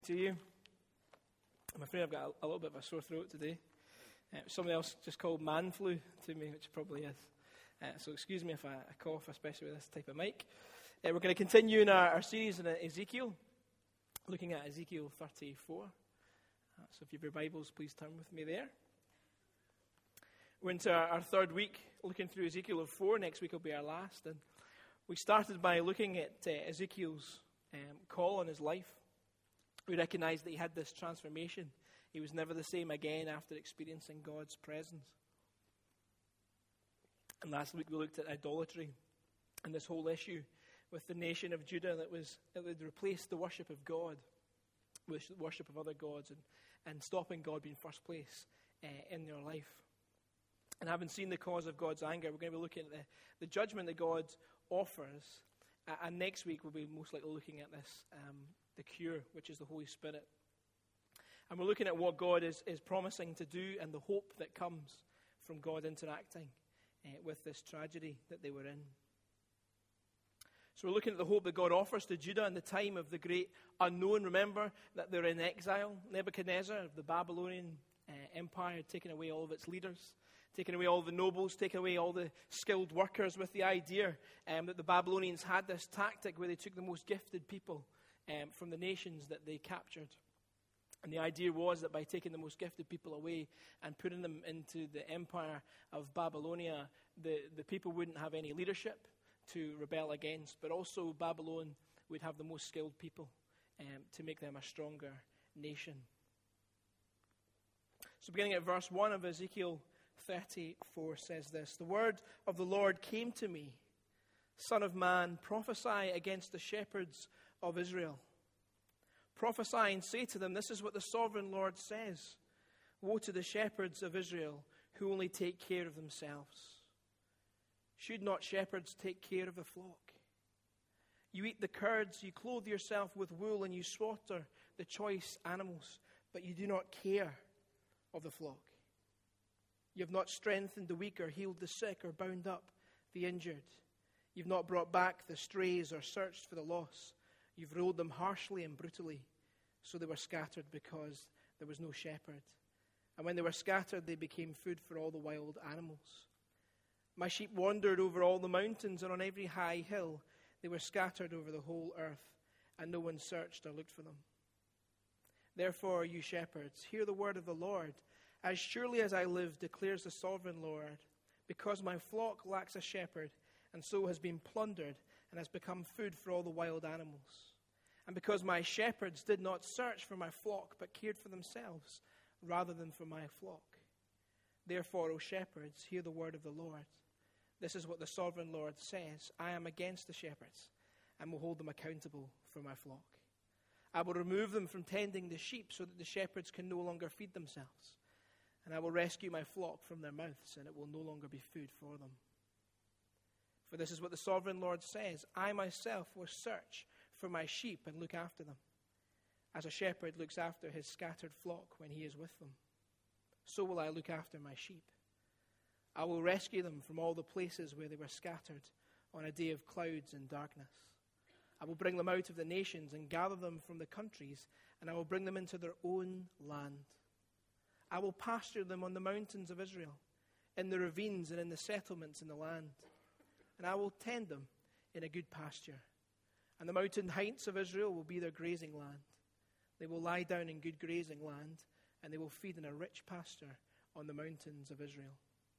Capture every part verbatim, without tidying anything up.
To you. I'm afraid I've got a, a little bit of a sore throat today. Uh, somebody else just called man flu to me, which probably is. Uh, so excuse me if I, I cough, especially with this type of mic. Uh, we're going to continue in our, our series in Ezekiel, looking at Ezekiel thirty-four. Uh, so if you have your Bibles, please turn with me there. We're into our, our third week, looking through Ezekiel of four. Next week will be our last. And we started by looking at uh, Ezekiel's um, call on his life. We recognized that he had this transformation. He was never the same again after experiencing God's presence. And last week we looked at idolatry and this whole issue with the nation of Judah that was that would replace the worship of God with the worship of other gods and, and stopping God being first place uh, in their life. And having seen the cause of God's anger, we're going to be looking at the, the judgment that God offers. Uh, and next week we'll be most likely looking at this um, the cure, which is the Holy Spirit. And we're looking at what God is, is promising to do and the hope that comes from God interacting uh, with this tragedy that they were in. So we're looking at the hope that God offers to Judah in the time of the great unknown. Remember that they're in exile. Nebuchadnezzar of the Babylonian uh, Empire had taken away all of its leaders, taken away all the nobles, taken away all the skilled workers, with the idea um, that the Babylonians had this tactic where they took the most gifted people Um, from the nations that they captured. And the idea was that by taking the most gifted people away and putting them into the empire of Babylonia, the, the people wouldn't have any leadership to rebel against, but also Babylon would have the most skilled people um, to make them a stronger nation. So beginning at verse one of Ezekiel thirty-four says this: "The word of the Lord came to me, Son of man, prophesy against the shepherds of Israel. Prophesy and say to them, this is what the sovereign Lord says. Woe to the shepherds of Israel who only take care of themselves. Should not shepherds take care of the flock? You eat the curds, you clothe yourself with wool, and you slaughter the choice animals, but you do not care of the flock. You have not strengthened the weak or healed the sick or bound up the injured. You've not brought back the strays or searched for the lost. You've ruled them harshly and brutally, so they were scattered because there was no shepherd. And when they were scattered, they became food for all the wild animals. My sheep wandered over all the mountains, and on every high hill they were scattered over the whole earth, and no one searched or looked for them. Therefore, you shepherds, hear the word of the Lord. As surely as I live, declares the sovereign Lord, because my flock lacks a shepherd, and so has been plundered, and has become food for all the wild animals. And because my shepherds did not search for my flock, but cared for themselves, rather than for my flock. Therefore, O shepherds, hear the word of the Lord. This is what the sovereign Lord says: I am against the shepherds, and will hold them accountable for my flock. I will remove them from tending the sheep, so that the shepherds can no longer feed themselves. And I will rescue my flock from their mouths, and it will no longer be food for them. For this is what the sovereign Lord says: I myself will search for my sheep and look after them, as a shepherd looks after his scattered flock when he is with them. So will I look after my sheep. I will rescue them from all the places where they were scattered on a day of clouds and darkness. I will bring them out of the nations and gather them from the countries, and I will bring them into their own land. I will pasture them on the mountains of Israel, in the ravines and in the settlements in the land. And I will tend them in a good pasture. And the mountain heights of Israel will be their grazing land. They will lie down in good grazing land, and they will feed in a rich pasture on the mountains of Israel.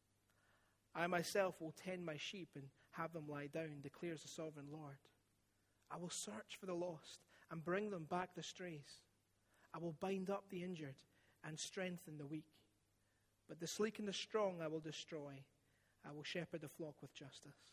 I myself will tend my sheep and have them lie down, declares the sovereign Lord. I will search for the lost and bring them back the strays. I will bind up the injured and strengthen the weak. But the sleek and the strong I will destroy. I will shepherd the flock with justice.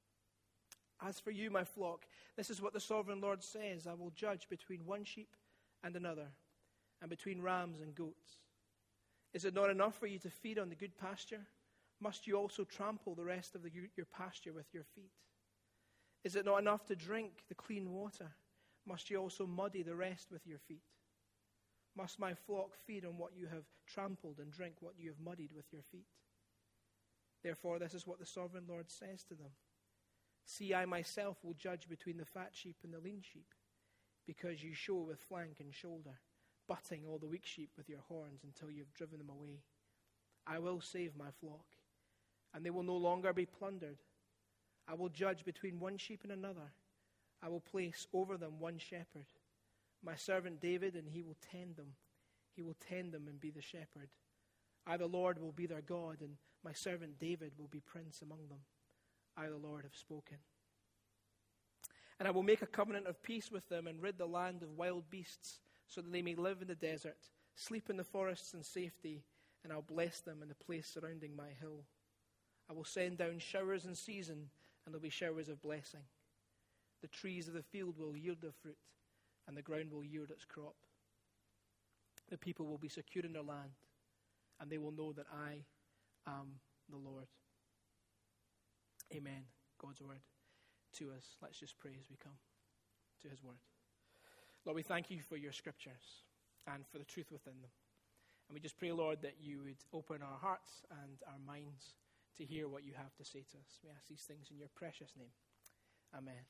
As for you, my flock, this is what the sovereign Lord says: I will judge between one sheep and another, and between rams and goats. Is it not enough for you to feed on the good pasture? Must you also trample the rest of the, your pasture with your feet? Is it not enough to drink the clean water? Must you also muddy the rest with your feet? Must my flock feed on what you have trampled and drink what you have muddied with your feet? Therefore, this is what the sovereign Lord says to them: See, I myself will judge between the fat sheep and the lean sheep. because you show with flank and shoulder, butting all the weak sheep with your horns until you've driven them away. I will save my flock, and they will no longer be plundered. I will judge between one sheep and another. I will place over them one shepherd, my servant David, and he will tend them. He will tend them and be the shepherd. I, the Lord, will be their God, and my servant David will be prince among them. I, the Lord, have spoken. And I will make a covenant of peace with them and rid the land of wild beasts, so that they may live in the desert, sleep in the forests in safety, and I'll bless them in the place surrounding my hill. I will send down showers in season, and there'll be showers of blessing. The trees of the field will yield their fruit, and the ground will yield its crop. The people will be secure in their land, and they will know that I am the Lord. Amen. God's word to us. Let's just pray as we come to his word. Lord, we thank you for your scriptures and for the truth within them. And we just pray, Lord, that you would open our hearts and our minds to hear what you have to say to us. We ask these things in your precious name. Amen.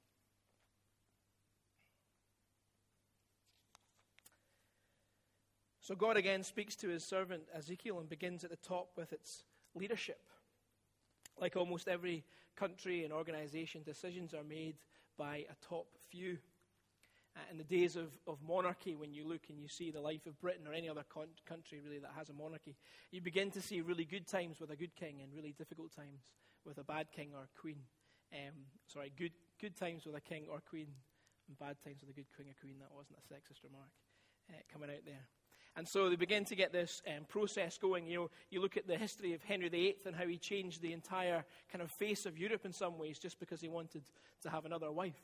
So God again speaks to his servant Ezekiel and begins at the top with its leadership. Like almost every country and organization, decisions are made by a top few. Uh, in the days of, of monarchy, when you look and you see the life of Britain or any other con- country really that has a monarchy, you begin to see really good times with a good king and really difficult times with a bad king or queen. Um, sorry, good good times with a king or queen and bad times with a good king or queen. That wasn't a sexist remark uh, coming out there. And so they begin to get this um, process going. You know, you look at the history of Henry the Eighth and how he changed the entire kind of face of Europe in some ways just because he wanted to have another wife.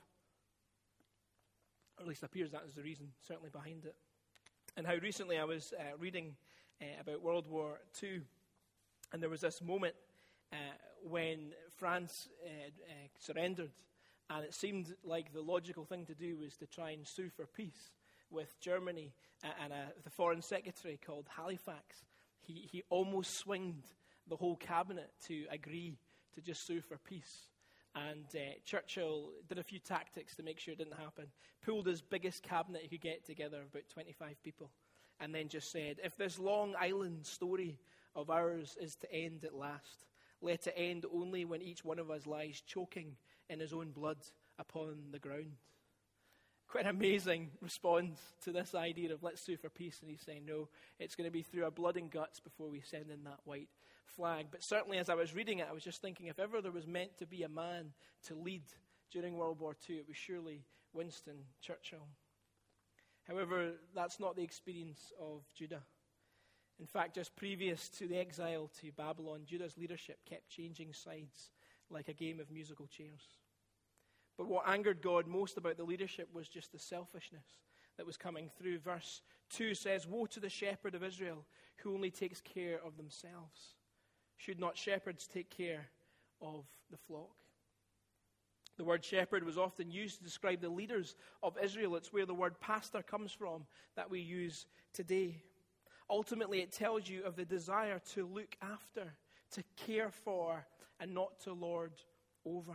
Or at least it appears that is the reason, certainly behind it. And how recently I was uh, reading uh, about World War Two, and there was this moment uh, when France uh, uh, surrendered, and it seemed like the logical thing to do was to try and sue for peace with Germany, uh, and uh, the foreign secretary called Halifax. He, he almost swinged the whole cabinet to agree to just sue for peace. And uh, Churchill did a few tactics to make sure it didn't happen. Pulled his biggest cabinet he could get together, about twenty-five people, and then just said, if this Long Island story of ours is to end at last, let it end only when each one of us lies choking in his own blood upon the ground. Quite an amazing response to this idea of let's sue for peace. And he's saying, no, it's going to be through our blood and guts before we send in that white flag. But certainly as I was reading it, I was just thinking, if ever there was meant to be a man to lead during World War Two, it was surely Winston Churchill. However, that's not the experience of Judah. In fact, just previous to the exile to Babylon, Judah's leadership kept changing sides like a game of musical chairs. But what angered God most about the leadership was just the selfishness that was coming through. Verse two says, woe to the shepherd of Israel who only takes care of themselves. Should not shepherds take care of the flock? The word shepherd was often used to describe the leaders of Israel. It's where the word pastor comes from that we use today. Ultimately, it tells you of the desire to look after, to care for, and not to lord over.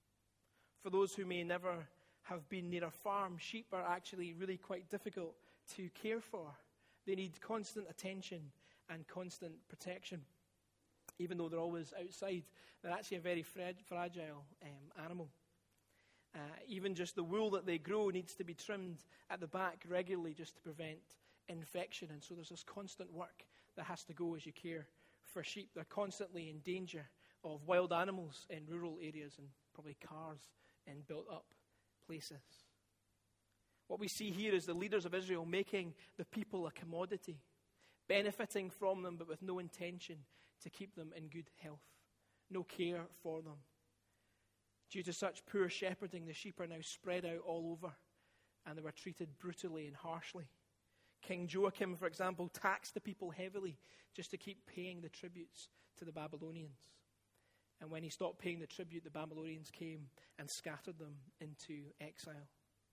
For those who may never have been near a farm, sheep are actually really quite difficult to care for. They need constant attention and constant protection. Even though they're always outside, they're actually a very fra- fragile um, animal. Uh, even just the wool that they grow needs to be trimmed at the back regularly just to prevent infection. And so there's this constant work that has to go as you care for sheep. They're constantly in danger of wild animals in rural areas and probably cars in built-up places. What we see here is the leaders of Israel making the people a commodity, benefiting from them but with no intention to keep them in good health, no care for them. Due to such poor shepherding, the sheep are now spread out all over, and they were treated brutally and harshly. King Joachim, for example, taxed the people heavily just to keep paying the tributes to the Babylonians. And when he stopped paying the tribute, the Babylonians came and scattered them into exile.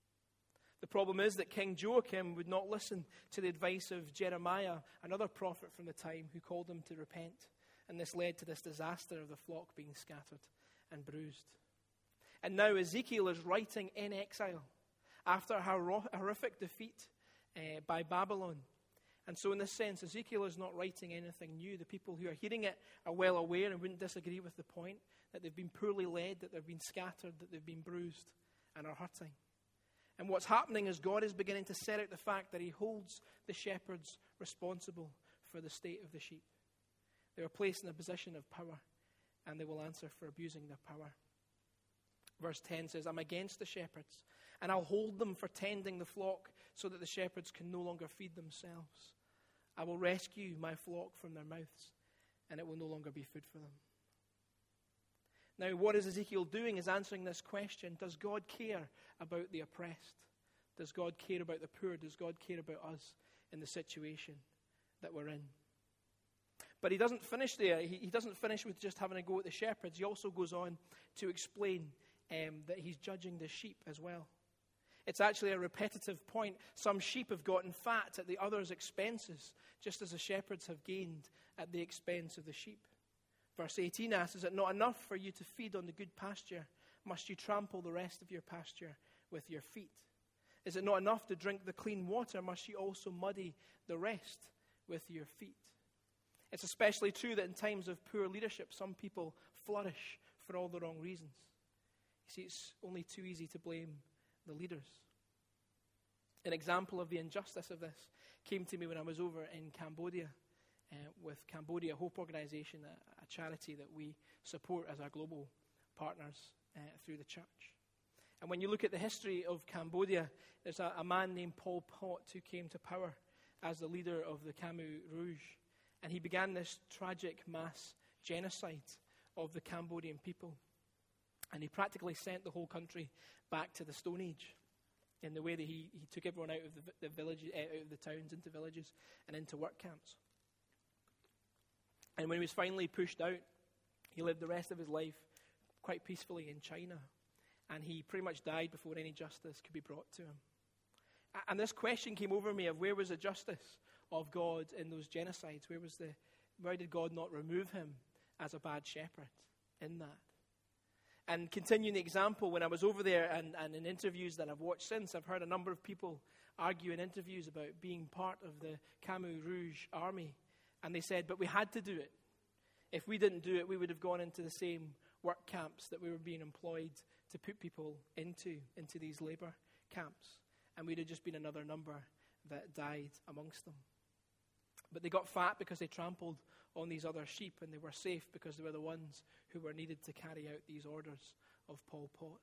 The problem is that King Joachim would not listen to the advice of Jeremiah, another prophet from the time, who called them to repent. And this led to this disaster of the flock being scattered and bruised. And now Ezekiel is writing in exile after a hor- horrific defeat uh, by Babylon. And so in this sense, Ezekiel is not writing anything new. The people who are hearing it are well aware and wouldn't disagree with the point that they've been poorly led, that they've been scattered, that they've been bruised and are hurting. And what's happening is God is beginning to set out the fact that he holds the shepherds responsible for the state of the sheep. They are placed in a position of power, and they will answer for abusing their power. Verse ten says, I'm against the shepherds, and I'll hold them for tending the flock so that the shepherds can no longer feed themselves. I will rescue my flock from their mouths, and it will no longer be food for them. Now, what is Ezekiel doing is answering this question. Does God care about the oppressed? Does God care about the poor? Does God care about us in the situation that we're in? But he doesn't finish there. He, he doesn't finish with just having a go at the shepherds. He also goes on to explain um, that he's judging the sheep as well. It's actually a repetitive point. Some sheep have gotten fat at the others' expenses, just as the shepherds have gained at the expense of the sheep. Verse eighteen asks, is it not enough for you to feed on the good pasture? Must you trample the rest of your pasture with your feet? Is it not enough to drink the clean water? Must you also muddy the rest with your feet? It's especially true that in times of poor leadership, some people flourish for all the wrong reasons. You see, it's only too easy to blame the leaders. An example of the injustice of this came to me when I was over in Cambodia uh, with Cambodia Hope Organization, a, a charity that we support as our global partners uh, through the church. And when you look at the history of Cambodia, there's a, a man named Pol Pot who came to power as the leader of the Khmer Rouge. And he began this tragic mass genocide of the Cambodian people. And he practically sent the whole country back to the Stone Age in the way that he, he took everyone out of the, the villages, out of the towns, into villages and into work camps. And when he was finally pushed out, he lived the rest of his life quite peacefully in China. And he pretty much died before any justice could be brought to him. And this question came over me of where was the justice of God in those genocides? Where was the, why did God not remove him as a bad shepherd in that? And continuing the example, when I was over there and, and in interviews that I've watched since, I've heard a number of people argue in interviews about being part of the Khmer Rouge army. And they said, but we had to do it. If we didn't do it, we would have gone into the same work camps that we were being employed to put people into, into these labor camps. And we'd have just been another number that died amongst them. But they got fat because they trampled on these other sheep, and they were safe because they were the ones who were needed to carry out these orders of Pol Pot.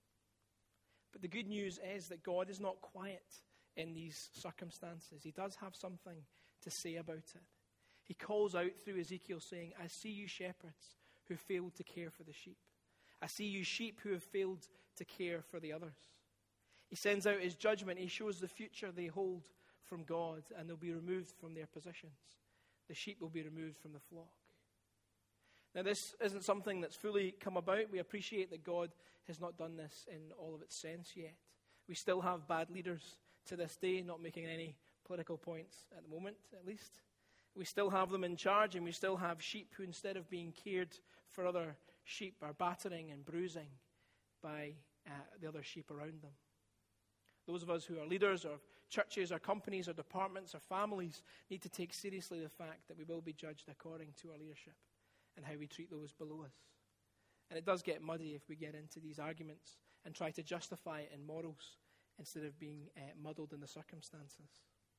But the good news is that God is not quiet in these circumstances. He does have something to say about it. He calls out through Ezekiel saying, I see you shepherds who failed to care for the sheep. I see you sheep who have failed to care for the others. He sends out his judgment. He shows the future they hold from God, and they'll be removed from their positions. The sheep will be removed from the flock. Now, this isn't something that's fully come about. We appreciate that God has not done this in all of its sense yet. We still have bad leaders to this day, not making any political points at the moment, at least. We still have them in charge, and we still have sheep who, instead of being cared for other sheep, are battering and bruising by uh, the other sheep around them. Those of us who are leaders or churches or companies or departments or families need to take seriously the fact that we will be judged according to our leadership and how we treat those below us. And it does get muddy if we get into these arguments and try to justify it in morals instead of being uh, muddled in the circumstances.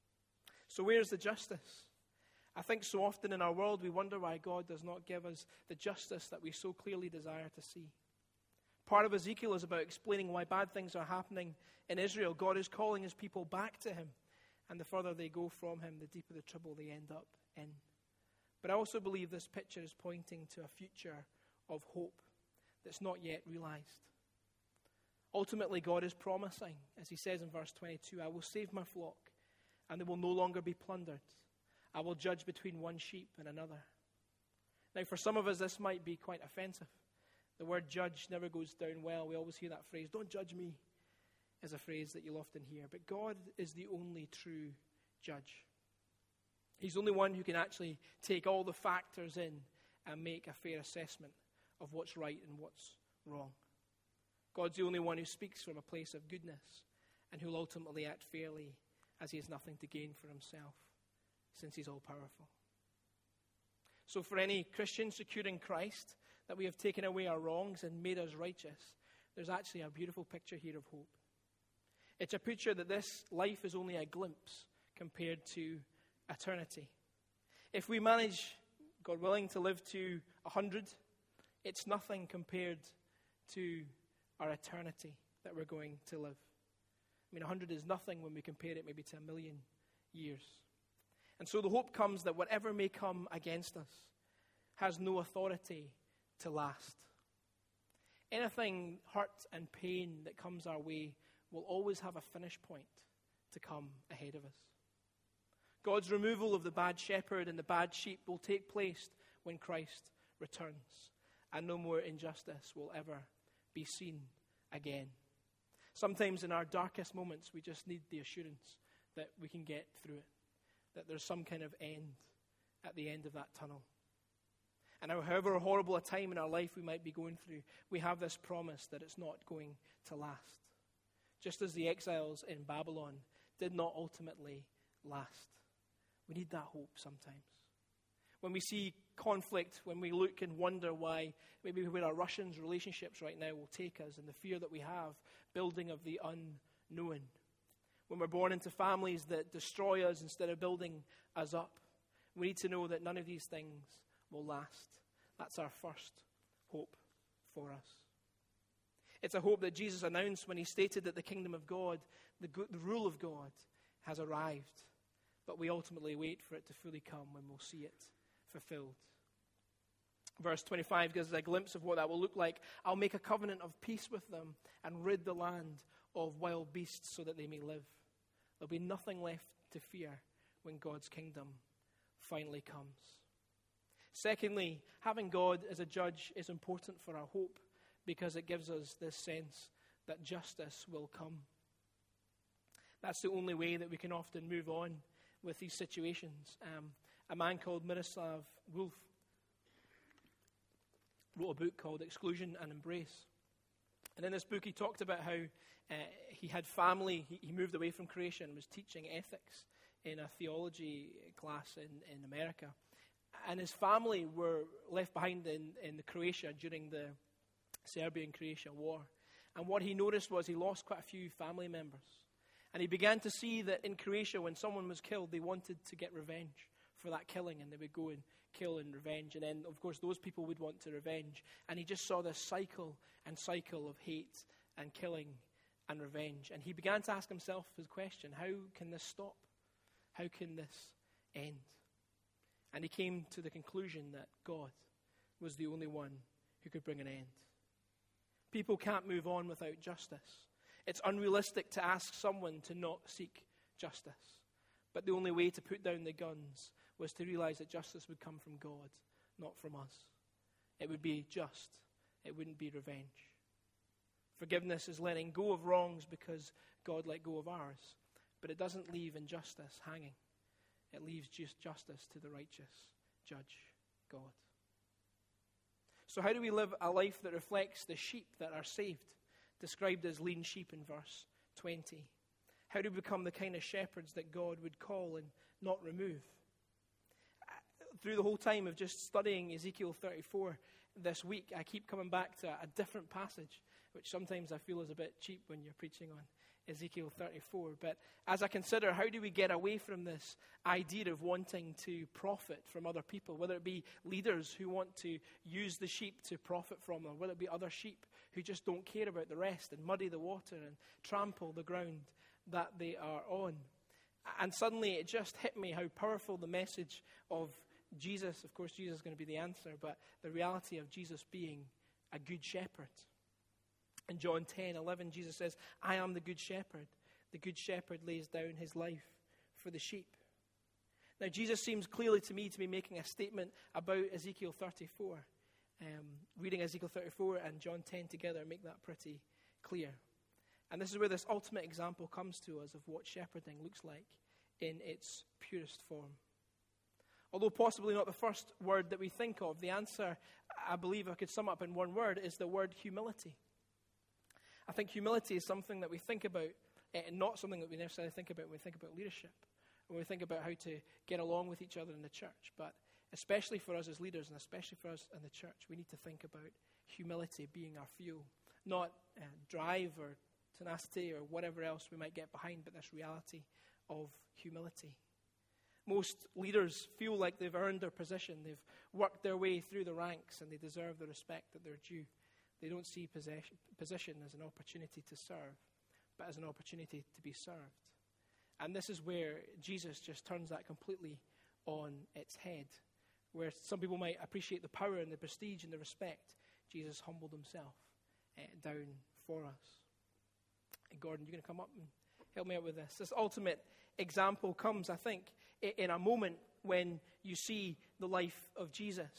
So where's the justice? I think so often in our world we wonder why God does not give us the justice that we so clearly desire to see. Part of Ezekiel is about explaining why bad things are happening in Israel. God is calling his people back to him. And the further they go from him, the deeper the trouble they end up in. But I also believe this picture is pointing to a future of hope that's not yet realized. Ultimately, God is promising, as he says in verse twenty-two, I will save my flock, and they will no longer be plundered. I will judge between one sheep and another. Now, for some of us, this might be quite offensive. The word judge never goes down well. We always hear that phrase, don't judge me, is a phrase that you'll often hear. But God is the only true judge. He's the only one who can actually take all the factors in and make a fair assessment of what's right and what's wrong. God's the only one who speaks from a place of goodness and who will ultimately act fairly, as he has nothing to gain for himself, since he's all-powerful. So for any Christian secure in Christ, that we have taken away our wrongs and made us righteous, there's actually a beautiful picture here of hope. It's a picture that this life is only a glimpse compared to eternity. If we manage, God willing, to live to a hundred, it's nothing compared to our eternity that we're going to live. I mean, a hundred is nothing when we compare it maybe to a million years. And so the hope comes that whatever may come against us has no authority to last. Anything, hurt and pain that comes our way will always have a finish point to come ahead of us. God's removal of the bad shepherd and the bad sheep will take place when Christ returns, and no more injustice will ever be seen again. Sometimes in our darkest moments, we just need the assurance that we can get through it, that there's some kind of end at the end of that tunnel. And however horrible a time in our life we might be going through, we have this promise that it's not going to last. Just as the exiles in Babylon did not ultimately last. We need that hope sometimes. When we see conflict, when we look and wonder why, maybe where our Russians relationships right now will take us, and the fear that we have, building of the unknown. When we're born into families that destroy us instead of building us up, we need to know that none of these things will last. That's our first hope for us. It's a hope that Jesus announced when he stated that the kingdom of God, the, good, the rule of God, has arrived. But we ultimately wait for it to fully come when we'll see it fulfilled. Verse twenty-five gives us a glimpse of what that will look like. I'll make a covenant of peace with them and rid the land of wild beasts so that they may live. There'll be nothing left to fear when God's kingdom finally comes. Secondly, having God as a judge is important for our hope because it gives us this sense that justice will come. That's the only way that we can often move on with these situations. Um, a man called Miroslav Volf wrote a book called Exclusion and Embrace. And in this book he talked about how uh, he had family, he, he moved away from Croatia and was teaching ethics in a theology class in, in America. And his family were left behind in, in Croatia during the Serbian-Croatia war. And what he noticed was he lost quite a few family members. And he began to see that in Croatia, when someone was killed, they wanted to get revenge for that killing, and they would go and kill and revenge. And then, of course, those people would want to revenge. And he just saw this cycle and cycle of hate and killing and revenge. And he began to ask himself his question, how can this stop? How can this end? And he came to the conclusion that God was the only one who could bring an end. People can't move on without justice. It's unrealistic to ask someone to not seek justice. But the only way to put down the guns was to realize that justice would come from God, not from us. It would be just. It wouldn't be revenge. Forgiveness is letting go of wrongs because God let go of ours. But it doesn't leave injustice hanging. It leaves just justice to the righteous judge, God. So how do we live a life that reflects the sheep that are saved, described as lean sheep in verse twenty? How do we become the kind of shepherds that God would call and not remove? Through the whole time of just studying Ezekiel thirty-four this week, I keep coming back to a different passage, which sometimes I feel is a bit cheap when you're preaching on Ezekiel thirty-four. But as I consider how do we get away from this idea of wanting to profit from other people, whether it be leaders who want to use the sheep to profit from them, whether it be other sheep who just don't care about the rest and muddy the water and trample the ground that they are on. And suddenly it just hit me how powerful the message of Jesus, of course Jesus is going to be the answer, but the reality of Jesus being a good shepherd. In John ten eleven, Jesus says, I am the good shepherd. The good shepherd lays down his life for the sheep. Now, Jesus seems clearly to me to be making a statement about Ezekiel thirty-four. Um, reading Ezekiel thirty-four and John ten together make that pretty clear. And this is where this ultimate example comes to us of what shepherding looks like in its purest form. Although possibly not the first word that we think of, the answer, I believe I could sum up in one word, is the word humility. I think humility is something that we think about and not something that we necessarily think about when we think about leadership, when we think about how to get along with each other in the church. But especially for us as leaders, and especially for us in the church, we need to think about humility being our fuel. Not uh, drive or tenacity or whatever else we might get behind, but this reality of humility. Most leaders feel like they've earned their position. They've worked their way through the ranks and they deserve the respect that they're due. They don't see possession, position as an opportunity to serve, but as an opportunity to be served. And this is where Jesus just turns that completely on its head. Where some people might appreciate the power and the prestige and the respect, Jesus humbled himself uh, down for us. And Gordon, you're going to come up and help me out with this. This ultimate example comes, I think, in a moment when you see the life of Jesus.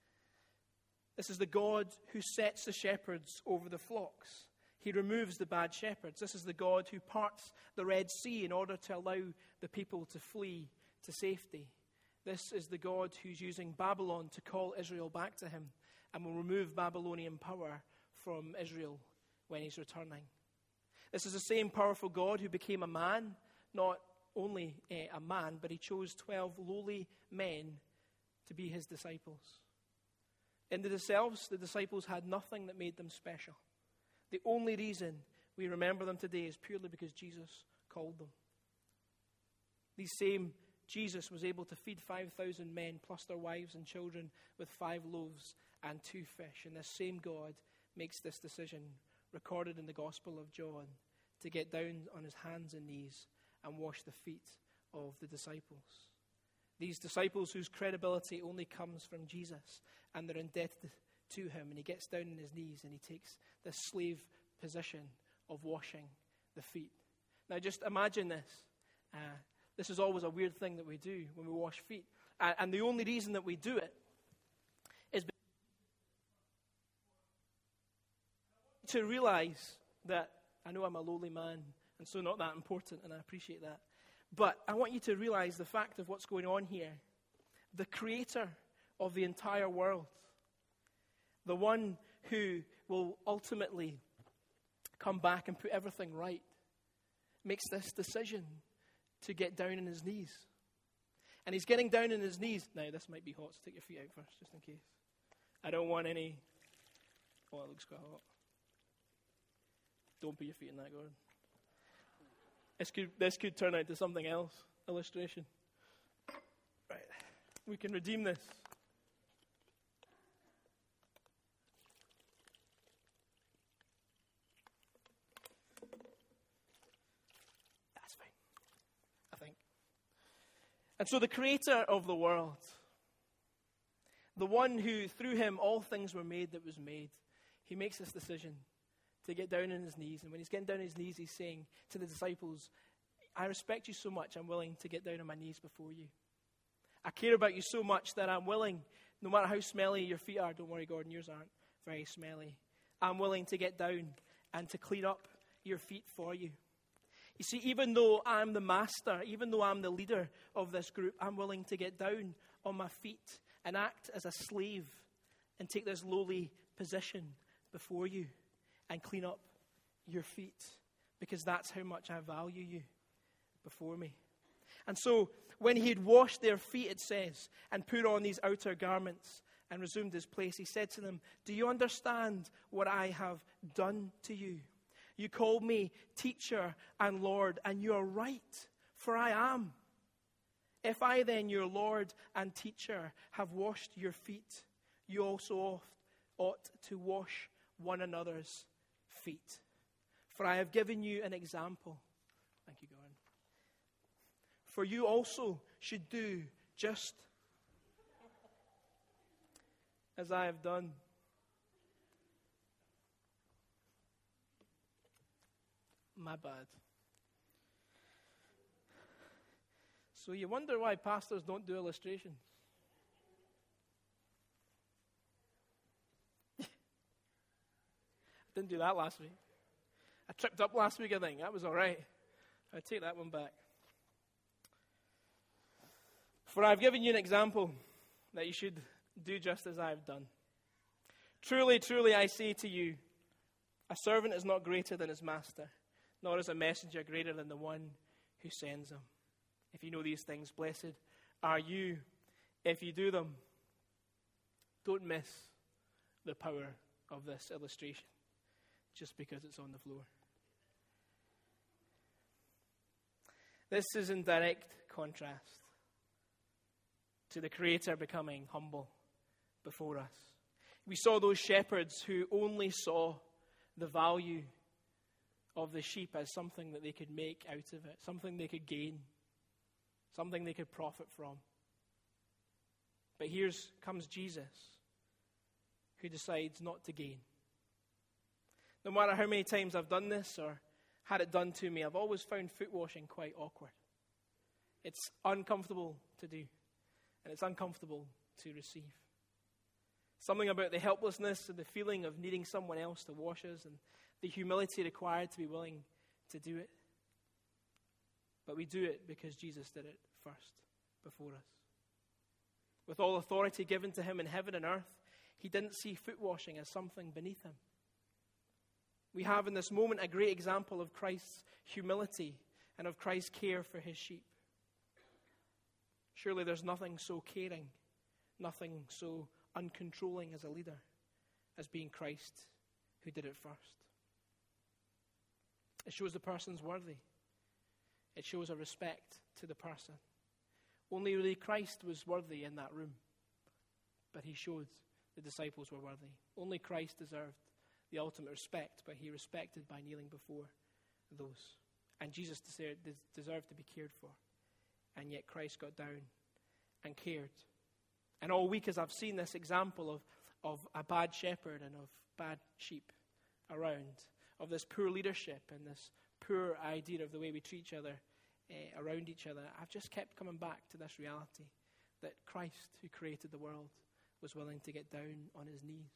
This is the God who sets the shepherds over the flocks. He removes the bad shepherds. This is the God who parts the Red Sea in order to allow the people to flee to safety. This is the God who's using Babylon to call Israel back to him and will remove Babylonian power from Israel when he's returning. This is the same powerful God who became a man, not only a man, but he chose twelve lowly men to be his disciples. In themselves, the disciples had nothing that made them special. The only reason we remember them today is purely because Jesus called them. These same Jesus was able to feed five thousand men plus their wives and children with five loaves and two fish. And this same God makes this decision, recorded in the Gospel of John, to get down on his hands and knees and wash the feet of the disciples. These disciples whose credibility only comes from Jesus, and they're indebted to him. And he gets down on his knees and he takes this slave position of washing the feet. Now just imagine this. Uh, this is always a weird thing that we do when we wash feet. Uh, and the only reason that we do it is to realize that I know I'm a lowly man and so not that important, and I appreciate that. But I want you to realize the fact of what's going on here. The creator of the entire world, the one who will ultimately come back and put everything right, makes this decision to get down on his knees. And he's getting down on his knees. Now, this might be hot, so take your feet out first, just in case. I don't want any... Oh, it looks quite hot. Don't put your feet in that, Gordon. This could, this could turn out to something else. Illustration. Right. We can redeem this. That's fine, I think. And so the creator of the world, the one who through him all things were made that was made, he makes this decision to get down on his knees. And when he's getting down on his knees, he's saying to the disciples, I respect you so much, I'm willing to get down on my knees before you. I care about you so much that I'm willing, no matter how smelly your feet are, don't worry, Gordon, yours aren't very smelly. I'm willing to get down and to clean up your feet for you. You see, even though I'm the master, even though I'm the leader of this group, I'm willing to get down on my feet and act as a slave and take this lowly position before you and clean up your feet, because that's how much I value you before me. And so when he had washed their feet, it says, and put on these outer garments and resumed his place, he said to them, do you understand what I have done to you? You called me teacher and Lord, and you are right, for I am. If I then, your Lord and teacher, have washed your feet, you also ought to wash one another's feet. For I have given you an example. Thank you, Gordon. For you also should do just as I have done. My bad. So you wonder why pastors don't do illustrations. Didn't do that last week. I tripped up last week, I think. That was all right. I take that one back. For I've given you an example that you should do just as I have done. Truly, truly, I say to you, a servant is not greater than his master, nor is a messenger greater than the one who sends him. If you know these things, blessed are you if you do them. Don't miss the power of this illustration just because it's on the floor. This is in direct contrast to the Creator becoming humble before us. We saw those shepherds who only saw the value of the sheep as something that they could make out of it, something they could gain, something they could profit from. But here comes Jesus, who decides not to gain. No matter how many times I've done this or had it done to me, I've always found foot washing quite awkward. It's uncomfortable to do, and it's uncomfortable to receive. Something about the helplessness and the feeling of needing someone else to wash us and the humility required to be willing to do it. But we do it because Jesus did it first, before us. With all authority given to him in heaven and earth, he didn't see foot washing as something beneath him. We have in this moment a great example of Christ's humility and of Christ's care for his sheep. Surely there's nothing so caring, nothing so uncontrolling as a leader as being Christ who did it first. It shows the person's worthy. It shows a respect to the person. Only really Christ was worthy in that room, but he showed the disciples were worthy. Only Christ deserved the ultimate respect, but he respected by kneeling before those. And Jesus deserved, deserved to be cared for. And yet Christ got down and cared. And all week as I've seen this example of, of a bad shepherd and of bad sheep around, of this poor leadership and this poor idea of the way we treat each other uh, around each other, I've just kept coming back to this reality that Christ, who created the world, was willing to get down on his knees.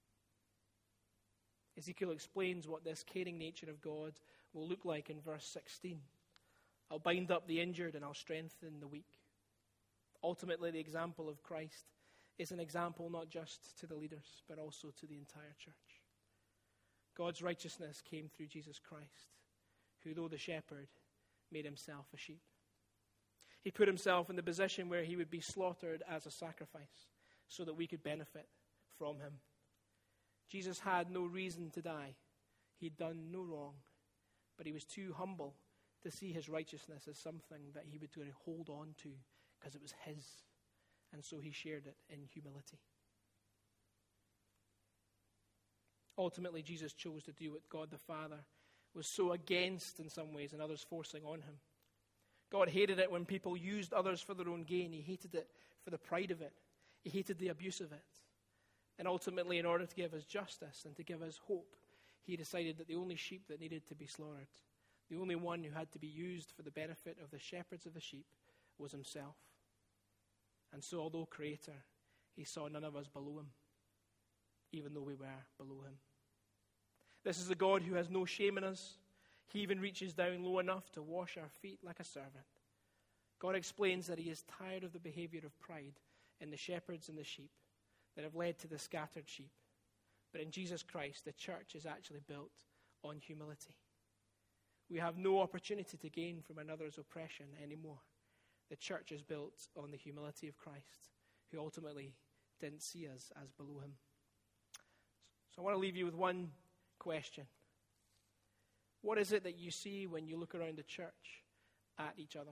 Ezekiel explains what this caring nature of God will look like in verse sixteen. I'll bind up the injured and I'll strengthen the weak. Ultimately, the example of Christ is an example not just to the leaders, but also to the entire church. God's righteousness came through Jesus Christ, who, though the shepherd, made himself a sheep. He put himself in the position where he would be slaughtered as a sacrifice so that we could benefit from him. Jesus had no reason to die. He'd done no wrong, but he was too humble to see his righteousness as something that he would hold on to because it was his. And so he shared it in humility. Ultimately, Jesus chose to do what God the Father was so against in some ways and others forcing on him. God hated it when people used others for their own gain. He hated it for the pride of it. He hated the abuse of it. And ultimately, in order to give us justice and to give us hope, he decided that the only sheep that needed to be slaughtered, the only one who had to be used for the benefit of the shepherds of the sheep, was himself. And so, although Creator, he saw none of us below him, even though we were below him. This is the God who has no shame in us. He even reaches down low enough to wash our feet like a servant. God explains that he is tired of the behavior of pride in the shepherds and the sheep that have led to the scattered sheep. But in Jesus Christ, the church is actually built on humility. We have no opportunity to gain from another's oppression anymore. The church is built on the humility of Christ, who ultimately didn't see us as below him. So I want to leave you with one question. What is it that you see when you look around the church at each other?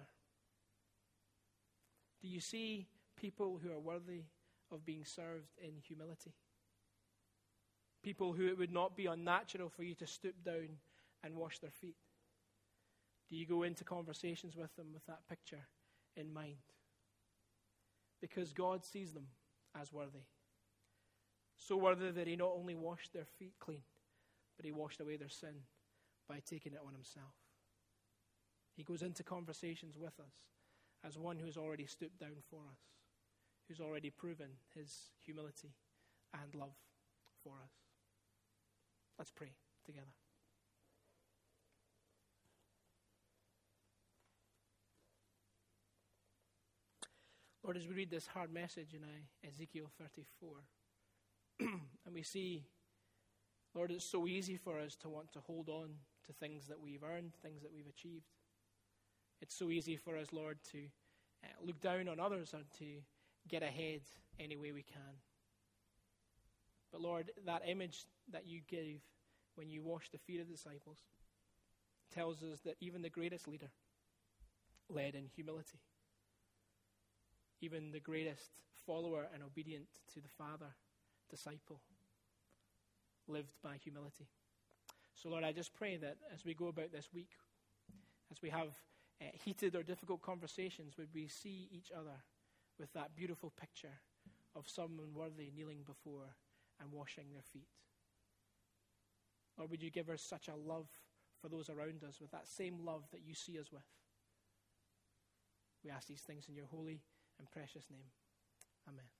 Do you see people who are worthy of being served in humility? People who it would not be unnatural for you to stoop down and wash their feet? Do you go into conversations with them with that picture in mind? Because God sees them as worthy. So worthy that he not only washed their feet clean, but he washed away their sin by taking it on himself. He goes into conversations with us as one who has already stooped down for us, who's already proven his humility and love for us. Let's pray together. Lord, as we read this hard message in Ezekiel thirty-four, and we see, Lord, it's so easy for us to want to hold on to things that we've earned, things that we've achieved. It's so easy for us, Lord, to uh, look down on others and to get ahead any way we can. But Lord, that image that you gave when you washed the feet of the disciples tells us that even the greatest leader led in humility. Even the greatest follower and obedient to the Father, disciple, lived by humility. So Lord, I just pray that as we go about this week, as we have uh, heated or difficult conversations, would we see each other with that beautiful picture of someone worthy kneeling before and washing their feet. Lord, would you give us such a love for those around us with that same love that you see us with. We ask these things in your holy and precious name. Amen.